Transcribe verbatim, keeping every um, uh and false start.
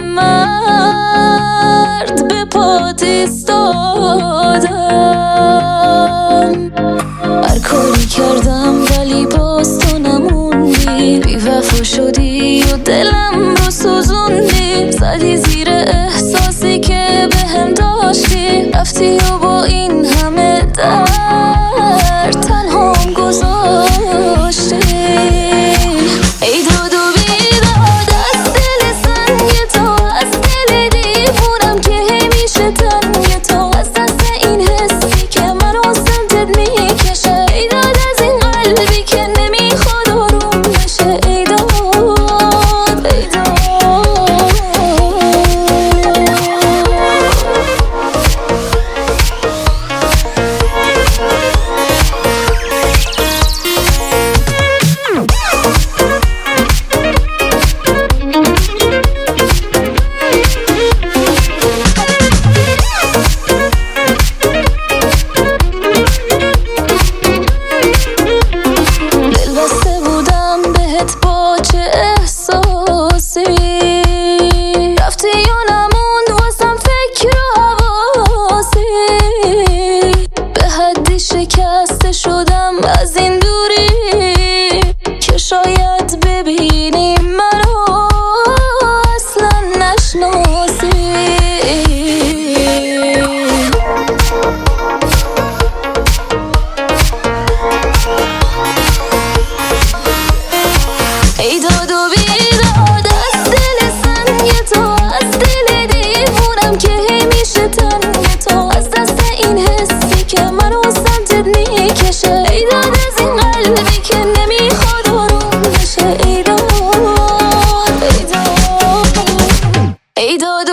مرد به پات ایستادم. هر کاری کردم ولی باز تو نموندی، بی وفا شدی و دلم رو سوزوندی. زدی زیر احساسی که بهم داشتی، رفتی و با این همه درد تنهام گذاشتی. ای داد و بیداد از دل سنگ تو، از دل دیوونم که همیشه تنگ تو، از دست این حسی که منو سمتت میکشه. ای داد از این قلبی که نمیخواد آروم بشه. ای داد ای داد با چه احساسی رفتی و نموند واسم فکر و حواسی. به حدی شکسته شدم از این دوری که شاید ببینی منو اصلا نشناسی. ای داد و بیداد از دل سنگ تو، از دل دیوونم که همیشه تنگ تو، از دست این حسی که منو سمتت میکشه. ای داد از این قلبی که نمیخواد آروم بشه. ای داد ای داد ای داد